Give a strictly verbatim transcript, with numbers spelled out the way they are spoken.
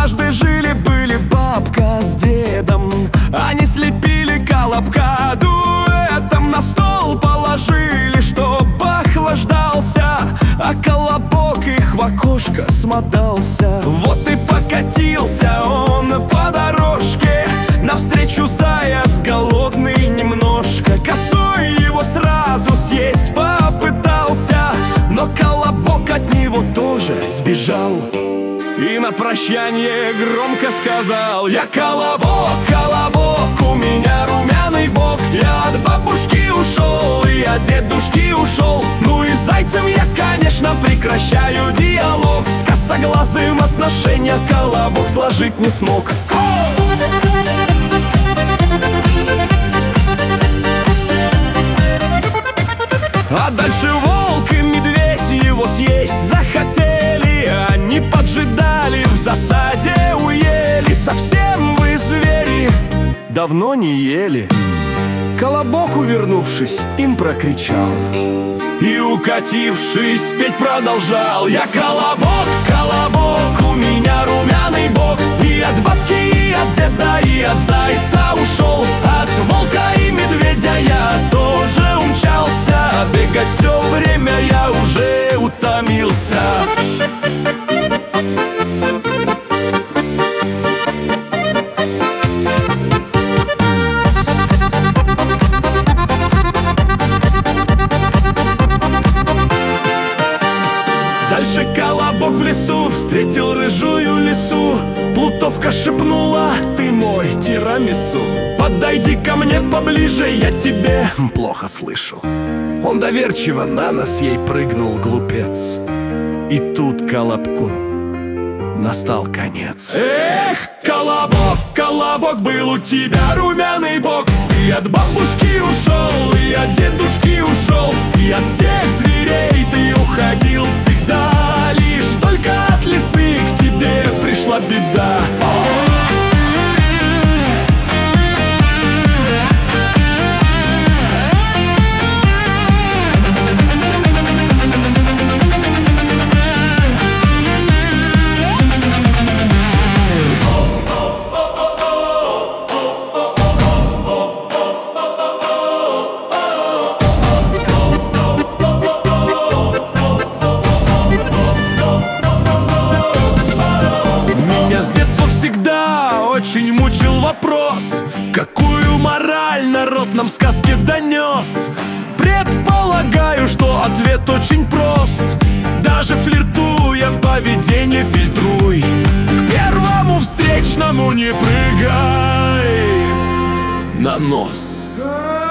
Однажды жили-были бабка с дедом. Они слепили колобка дуэтом. На стол положили, чтоб охлаждался, а колобок их в окошко смотался. Вот и покатился он по дорожке, навстречу заяц голодный немножко. Косой его сразу съесть попытался, но колобок от него тоже сбежал. И на прощание громко сказал: я колобок, колобок, у меня румяный бок. Я от бабушки ушел и от дедушки ушел. Ну и с зайцем я, конечно, прекращаю диалог. С косоглазым отношения колобок сложить не смог. А дальше волк и медведь его съесть захотели. Они поджидали в засаде, уели. Совсем вы звери, давно не ели. Колобок, увернувшись, им прокричал и, укатившись, петь продолжал: я колобок, колобок, у меня румяный бок. И от бабки, и от деда, и от зайца ушел. От волка и медведя я тоже умчался. Бегать все время я уже утомился. Дальше колобок в лесу встретил рыжую лису. Плутовка шепнула: ты мой тирамису. Подойди ко мне поближе, я тебе плохо слышу. Он доверчиво на нос ей прыгнул, глупец. И тут колобку настал конец. Эх, колобок, колобок, был у тебя румяный бок. Ты от бабушки ушел, и от дедушки ушел, и от всех зверей ты уходил всегда. Лишь только от лисы к тебе пришла беда. Очень мучил вопрос, какую мораль народ нам сказки донес. Предполагаю, что ответ очень прост. Даже флиртуя, поведение фильтруй. К первому встречному не прыгай на нос.